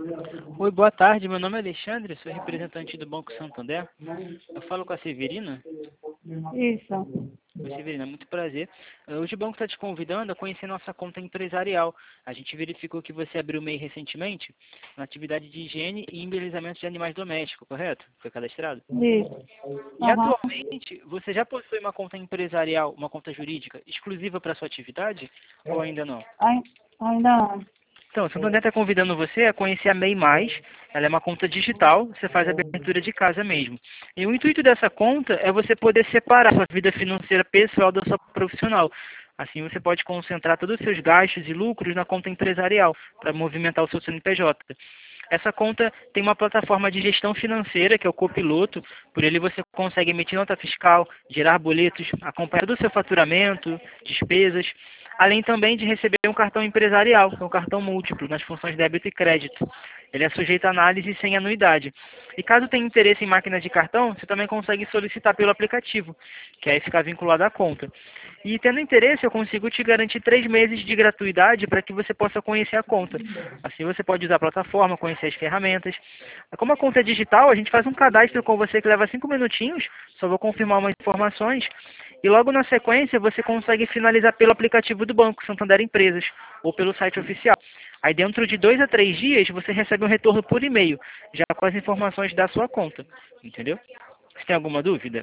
Oi, boa tarde. Meu nome é Alexandre, sou representante do Banco Santander. Eu falo com a Severina. Isso. Oi, Severina, muito prazer. Hoje o banco está te convidando a conhecer nossa conta empresarial. A gente verificou que você abriu o MEI recentemente na atividade de higiene e embelezamento de animais domésticos, correto? Foi cadastrado? Isso. E Aham. atualmente, você já possui uma conta empresarial, uma conta jurídica exclusiva para sua atividade ou ainda não? Ai- Ainda não. Então, o Santander está convidando você a conhecer a MEI Mais. Ela é uma conta digital, você faz a abertura de casa mesmo. E o intuito dessa conta é você poder separar sua vida financeira pessoal da sua profissional. Assim você pode concentrar todos os seus gastos e lucros na conta empresarial, para movimentar o seu CNPJ. Essa conta tem uma plataforma de gestão financeira, que é o Copiloto. Por ele você consegue emitir nota fiscal, gerar boletos, acompanhar todo o seu faturamento, despesas, além também de receber um cartão empresarial, que é um cartão múltiplo, nas funções débito e crédito. Ele é sujeito a análise sem anuidade. E caso tenha interesse em máquina de cartão, você também consegue solicitar pelo aplicativo, que aí fica vinculado à conta. E tendo interesse, eu consigo te garantir 3 meses de gratuidade para que você possa conhecer a conta. Assim você pode usar a plataforma, conhecer as ferramentas. Como a conta é digital, a gente faz um cadastro com você que leva 5 minutinhos, só vou confirmar umas informações. E logo na sequência você consegue finalizar pelo aplicativo do Banco Santander Empresas ou pelo site oficial. Aí dentro de 2 a 3 dias você recebe um retorno por e-mail, já com as informações da sua conta. Entendeu? Você tem alguma dúvida?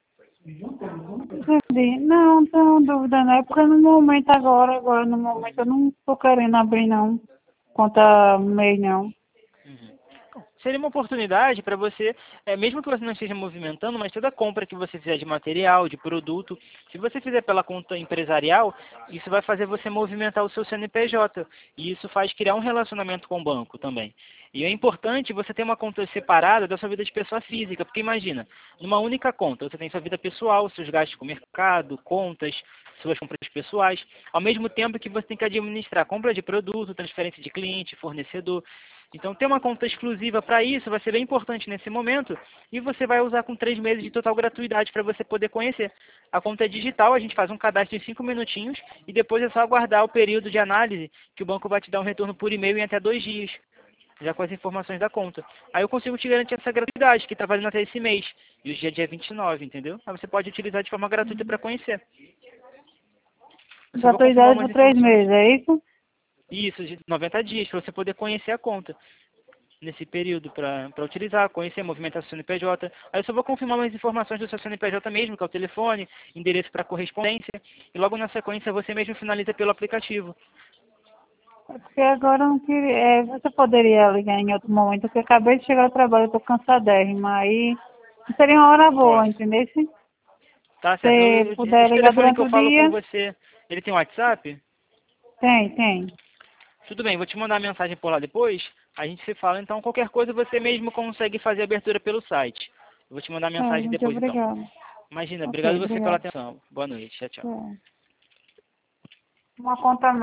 Entendi. Não, não tenho dúvida, não. É porque no momento agora no momento eu não tô querendo abrir não. Conta MEI não. Uhum. Seria uma oportunidade para você, mesmo que você não esteja movimentando, mas toda compra que você fizer de material, de produto, se você fizer pela conta empresarial, isso vai fazer você movimentar o seu CNPJ. E isso faz criar um relacionamento com o banco também. E é importante você ter uma conta separada da sua vida de pessoa física, porque imagina, numa única conta você tem sua vida pessoal, seus gastos com o mercado, contas, suas compras pessoais, ao mesmo tempo que você tem que administrar compra de produto, transferência de cliente, fornecedor. Então, ter uma conta exclusiva para isso vai ser bem importante nesse momento e você vai usar com 3 meses de total gratuidade para você poder conhecer. A conta é digital, a gente faz um cadastro em 5 minutinhos e depois é só aguardar o período de análise que o banco vai te dar um retorno por e-mail em até 2 dias, já com as informações da conta. Aí eu consigo te garantir essa gratuidade, que está valendo até esse mês, e hoje é dia 29, entendeu? Aí você pode utilizar de forma gratuita para conhecer. Eu só vou confirmar Gratuidade umas por 3 informações. meses, é isso? Isso, de 90 dias, para você poder conhecer a conta nesse período para utilizar, conhecer a movimentação do CNPJ. Aí eu só vou confirmar mais informações do seu CNPJ mesmo, que é o telefone, endereço para correspondência, e logo na sequência você mesmo finaliza pelo aplicativo. É porque agora eu não queria. Você poderia ligar em outro momento, porque eu acabei de chegar ao trabalho, eu tô cansadérrima. Aí não seria uma hora boa, Posso. entendeu? Se Tá certo. você puder Esse ligar telefone que durante eu o falo com dia, você, ele tem WhatsApp? tem, tem. Tudo bem, vou te mandar a mensagem por lá depois. A gente se fala, então qualquer coisa você mesmo consegue fazer a abertura pelo site. Eu vou te mandar a É, mensagem muito depois então. obrigada. Imagina, Ok, obrigado você pela obrigada. atenção. Boa noite, tchau, tchau. É. Uma conta